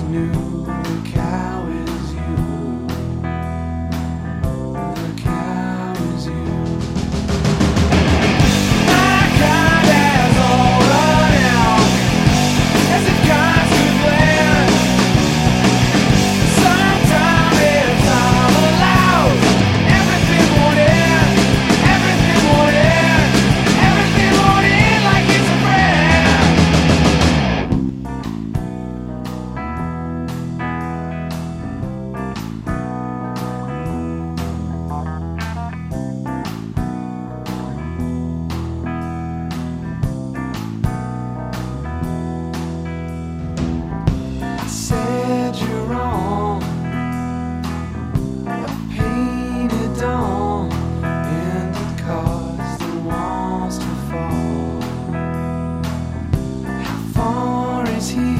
knew the cow is you. The cow is you. My kind has all run out, as it comes to blend. Sometime if time allows, everything won't end. Everything won't end. Everything won't end like it's a friend. I said you're wrong. A painted dawn, and it caused the walls to fall. How far is he?